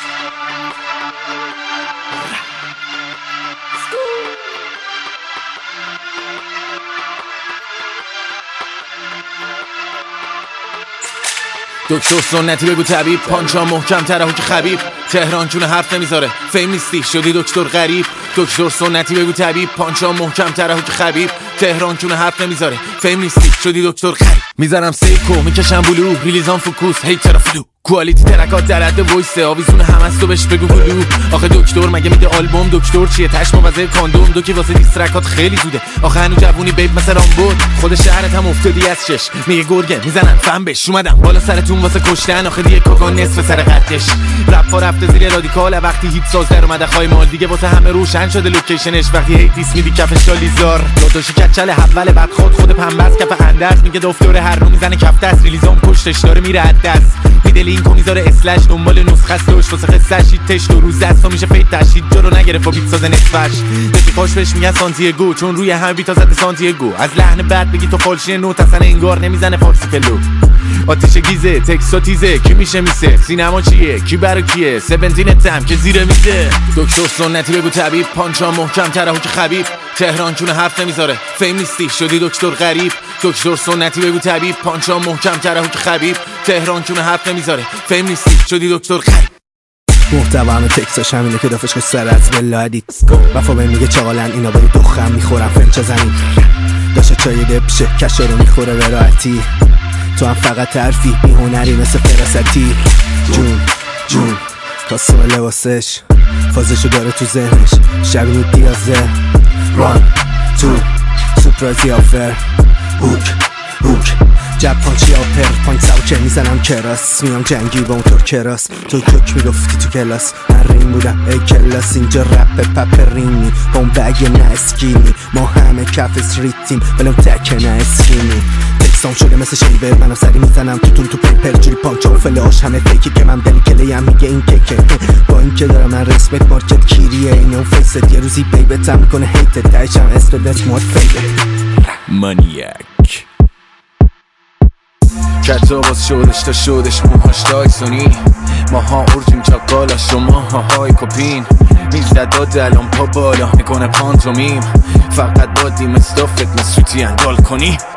دکتر سنتی بگو طبیب، پانچا محکم تره که خبیب، تهران چونه حرف نمیذاره، فیم نیستی شدی دکتر غریب. دکتر سنتی بگو طبیب، پانچا محکم تره که خبیب، تهران چونه حرف نمیذاره، فیم نیستی شدی دکتر غریب. میذارم سیکو میکشم بلو، ریلیزان فوکوس هیتر فلو، کوالیتی ترکات در حد وایس، آویزون همستو بهش بگو گلو. آخه دکتر مگه میده آلبوم؟ دکتر چیه تاش موزه کاندوم؟ دو که واسه دیسترکات خیلی زوده، آخه هنو جوونی بیب مثل رامبود، خود شهرت هم افتادی از چش، میگه گرگه میزنن فهم بش، اومدم بالا سرتون واسه کشتن، آخه دیگه کاکا نصف سر قدش، رپ رفته زیر رادیکال، وقتی هیت ساز در اومده خای مال دیگه واسه همه روشن شده لوکیشنش، وقتی هیتیس میدی کفش شالیزار، داداشی کچل اول بعد خود پنبس کف اندرس، میگه دکتر هر رو میزنه کف دست، ریلیزون پشتش داره میره از دست، میده لینکو میذاره اسلش، دنبال نسخه است دوش واسه قصه‌ش، تش دو روز دستا میشه پی تشید جلو نگرفت و بیت ساز نصفش، خوش بهش میگن سانتیاگو چون روی هم بیتا زده سانتیاگو، از لحن بعد بگی تو فالشی نوت اصلا انگار نمیزنه فارسی پلو، آتیش گیزه تکسا تیزه کی میشه میسه، سینما چیه کی برا کیه، 17 تم که زیر میزه. دکتر سنتی بگو طبیب، پانچا محکم تره که خبیب، تهران چونه حرف نمیذاره، فیم نیستی شدی دکتر غریب. دکتر سنتی بگو طبیب، پانچا محکم تره که خبیب، تهران چونه حرف نمیذاره، فیم نیستی شدی دکتر غریب. محتوا همه تکساش همینه که دافش سر از بلادی، وفا بهم میگه چاقالن اینا با دخم میخورم فنچا زنیم، داشته چای دبشه کشه رو میخوره به راحتی، تو هم فقط حرفی بی هنری مثل فراستی، جون کاسو لباسش فازشو داره تو ذهنش، شبیه دیازه ران تو سپرازی آفر هوک جب پانچی آپر پانچ ساوچه میزنم کراس، میام جنگی با اون تور کراس، تو کک میگفتی تو کلاس، من ریم بودم ای کلاس، اینجا رپ پپرینی با اون بگه نه اسکینی، ما همه کف استریتیم بلم تکه نه اسکینی، تکسام شده مثل شیبه، منو سری میزنم تو پیپر جوری پانچا و فلاش همه فیکی که من دلی کلیم میگه این ککه، با این که دارم من رسپکت مارکت کیریه اینو فیست، یه روزی بیبتم میکنه هیت تایشم اسپدت مود فیده مانیاک کتاباز شدش تا شدش موهاش تایسونی، ماها اورجیم چاکالاش و ماها های کپین، میزد داد الان پا بالا میکنه پانتومیم، فقط با دیم استافت مسوتی اندال کنی.